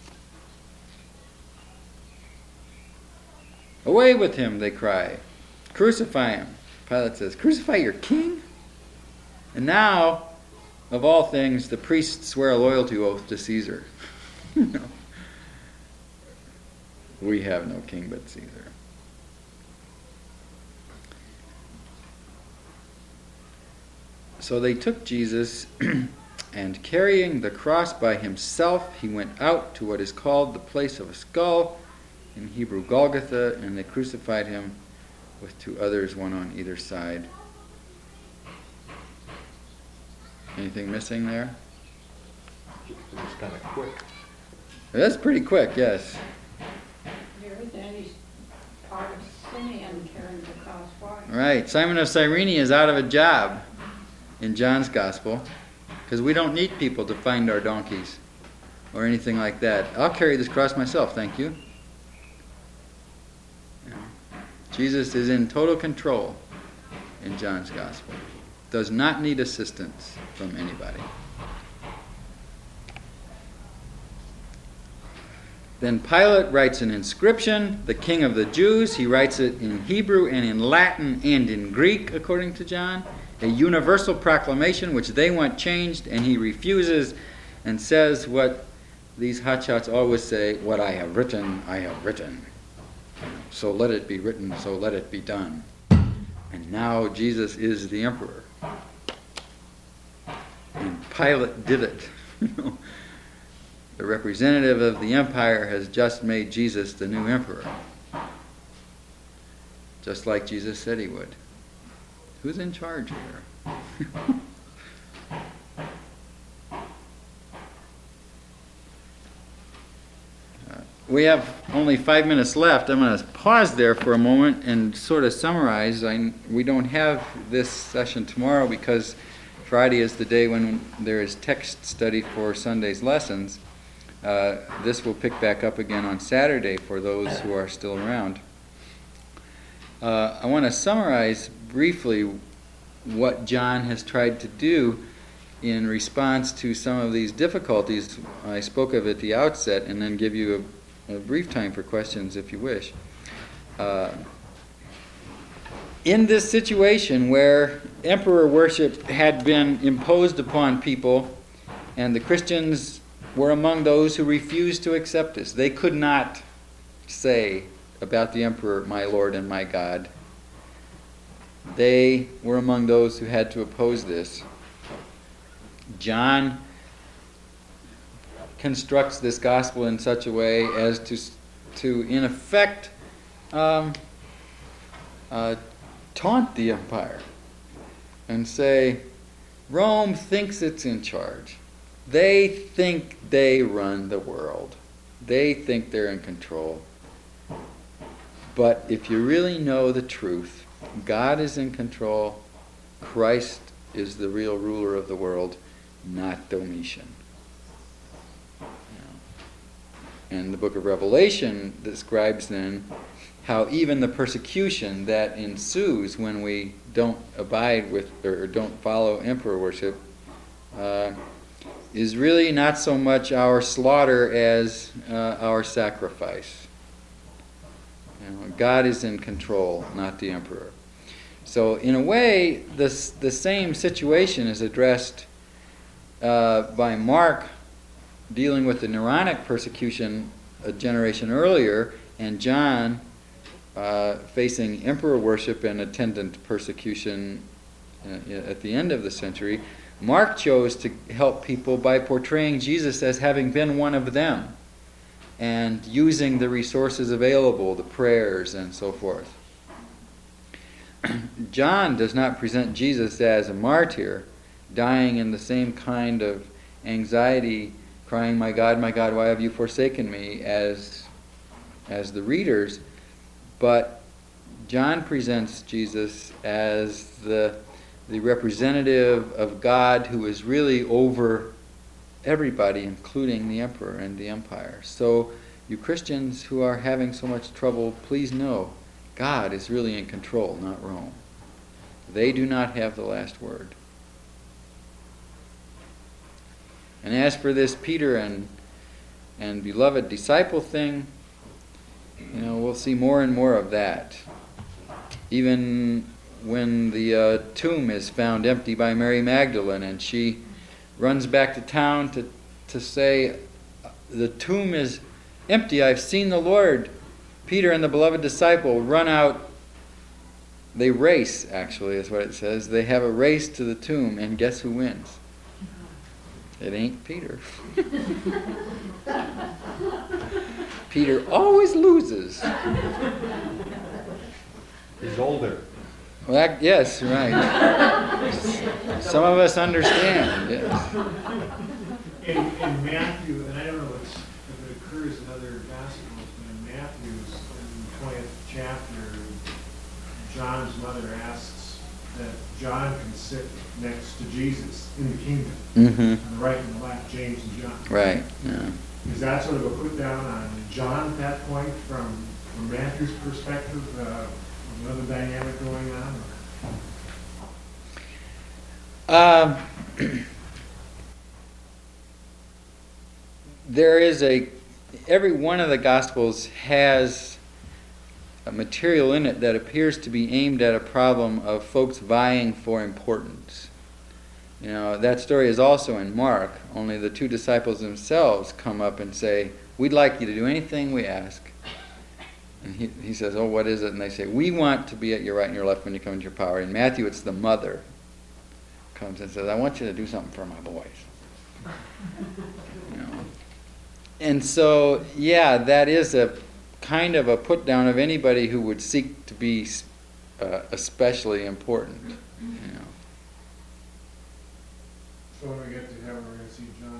Away with him, they cry. Crucify him. Pilate says, crucify your king? And now, of all things, the priests swear a loyalty oath to Caesar. We have no king but Caesar. So they took Jesus, and carrying the cross by himself, he went out to what is called the place of a skull, in Hebrew Golgotha, and they crucified him with two others, one on either side. Anything missing there? It was kind of quick. That's pretty quick, yes. Here, then he's part of Simeon carrying the cross for him. Right. Simon of Cyrene is out of a job in John's Gospel because we don't need people to find our donkeys or anything like that. I'll carry this cross myself, thank you. Yeah. Jesus is in total control in John's Gospel. Does not need assistance from anybody. Then Pilate writes an inscription, the King of the Jews. He writes it in Hebrew and in Latin and in Greek, according to John. A universal proclamation which they want changed, and he refuses and says what these hotshots always say, what I have written, I have written. So let it be written, so let it be done. And now Jesus is the emperor. And Pilate did it. The representative of the empire has just made Jesus the new emperor. Just like Jesus said he would. Who's in charge here? uh, we have only five minutes left. I'm going to pause there for a moment and sort of summarize. I, we don't have this session tomorrow because Friday is the day when there is text study for Sunday's lessons. Uh, this will pick back up again on Saturday for those who are still around. Uh, I want to summarize briefly what John has tried to do in response to some of these difficulties I spoke of at the outset, and then give you a, a brief time for questions if you wish. Uh, in this situation where emperor worship had been imposed upon people, and the Christians were among those who refused to accept this, they could not say about the emperor, my Lord and my God. They were among those who had to oppose this. John constructs this gospel in such a way as to, to in effect, um, uh, taunt the empire and say, Rome thinks it's in charge. They think they run the world. They think they're in control. But if you really know the truth, God is in control. Christ is the real ruler of the world, not Domitian. And the book of Revelation describes then how even the persecution that ensues when we don't abide with or don't follow emperor worship uh, is really not so much our slaughter as uh, our sacrifice. You know, God is in control, not the emperor. So in a way, this, the same situation is addressed uh, by Mark dealing with the Neronic persecution a generation earlier, and John uh, facing emperor worship and attendant persecution uh, at the end of the century. Mark chose to help people by portraying Jesus as having been one of them and using the resources available, the prayers and so forth. John does not present Jesus as a martyr, dying in the same kind of anxiety, crying, "My God, my God, why have you forsaken me?" as, as the readers. But John presents Jesus as the, the representative of God who is really over everybody, including the emperor and the empire. So you Christians who are having so much trouble, please know God is really in control, not Rome. They do not have the last word. And as for this Peter and and beloved disciple thing, you know, we'll see more and more of that. Even when the uh, tomb is found empty by Mary Magdalene, and she runs back to town to to say, "The tomb is empty. I've seen the Lord." Peter and the beloved disciple run out. They race, actually, is what it says. They have a race to the tomb, and guess who wins? It ain't Peter. Peter always loses. He's older. Well, that, yes, right. Some of us understand. Yes. In, in Matthew, and I don't know if, it's, if it occurs in other Gospels, but in Matthew's, in the twentieth chapter, John's mother asks that John can sit next to Jesus in the kingdom, Mm-hmm. on the right and the left, James and John. Right. Yeah. Is that sort of a put down on John at that point from, from Matthew's perspective, uh, another dynamic going on? Um, there is a, every one of the Gospels has a material in it that appears to be aimed at a problem of folks vying for importance. You know, that story is also in Mark, only the two disciples themselves come up and say, "We'd like you to do anything we ask." And he, he says, "Oh, what is it?" And they say, "We want to be at your right and your left when you come into your power." In Matthew, it's the mother comes and says, "I want you to do something for my boys." You know. And so, yeah, that is a kind of a put down of anybody who would seek to be uh, especially important. You know. So when we get to heaven, we're going to see John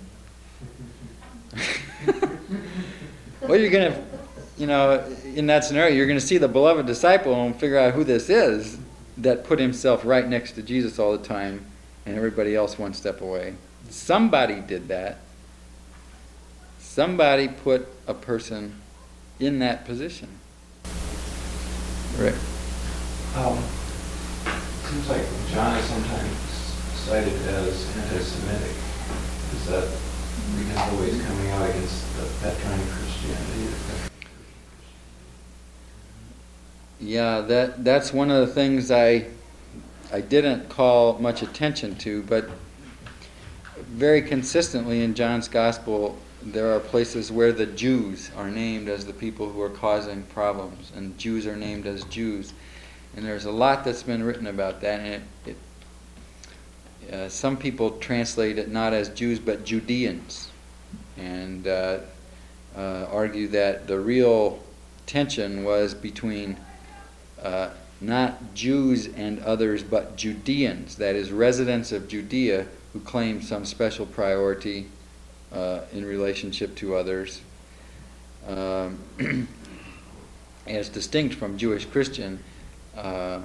at the end. Well, you're going to, you know, in that scenario, you're going to see the beloved disciple and figure out who this is that put himself right next to Jesus all the time and everybody else one step away. Somebody did that. Somebody put a person in that position. Rick? Um, seems like John is sometimes cited as anti-Semitic. Is that reason always coming out against the, that kind of Christianity? Yeah, that that's one of the things I I didn't call much attention to, but very consistently in John's Gospel, there are places where the Jews are named as the people who are causing problems, and Jews are named as Jews. And there's a lot that's been written about that, and it, it, uh, some people translate it not as Jews but Judeans, and uh, uh, argue that the real tension was between uh, not Jews and others, but Judeans, that is, residents of Judea who claimed some special priority uh, in relationship to others, um, as distinct from Jewish Christian. Uh,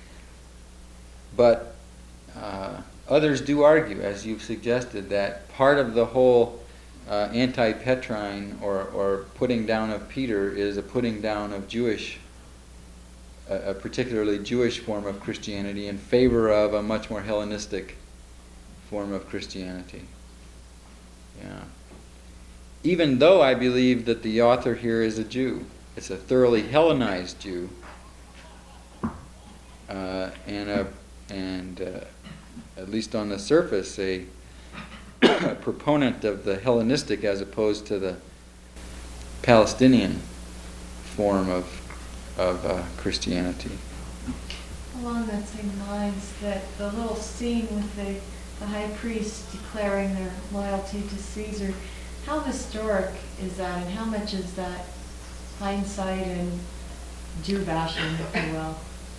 but uh, others do argue, as you've suggested, that part of the whole uh, anti-Petrine or, or putting down of Peter is a putting down of Jewish, a, a particularly Jewish form of Christianity in favor of a much more Hellenistic form of Christianity. Yeah. Even though I believe that the author here is a Jew. It's a thoroughly Hellenized Jew, uh, and a, and uh, at least on the surface, a proponent of the Hellenistic as opposed to the Palestinian form of of uh, Christianity. Along that same lines, that the little scene with the, the high priest declaring their loyalty to Caesar, how historic is that, and how much is that hindsight and Jew bashing, if you will?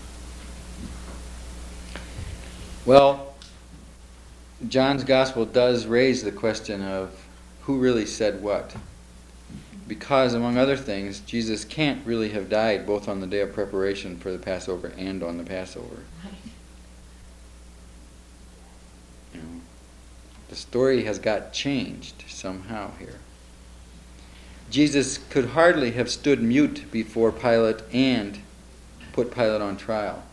Well, John's Gospel does raise the question of who really said what. Because, among other things, Jesus can't really have died both on the day of preparation for the Passover and on the Passover. Right. You know, the story has got changed somehow here. Jesus could hardly have stood mute before Pilate and put Pilate on trial.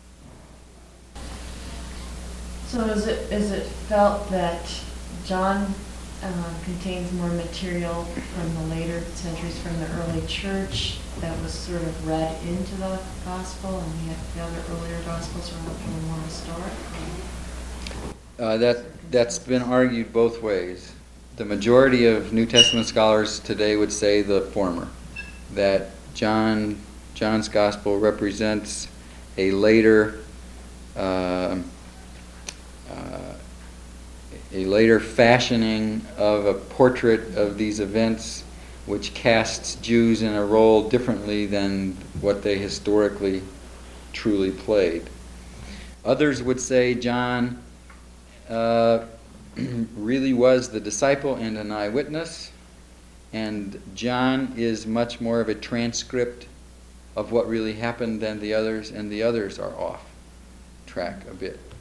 So is it, is it felt that John uh, contains more material from the later centuries from the early church that was sort of read into the gospel, and yet the other earlier gospels are a little more historic? Uh, that, that's been argued both ways. The majority of New Testament scholars today would say the former, that John John's Gospel represents a later uh, uh, a later fashioning of a portrait of these events, which casts Jews in a role differently than what they historically truly played. Others would say John uh, really was the disciple and an eyewitness, and John is much more of a transcript of what really happened than the others, and the others are off track a bit.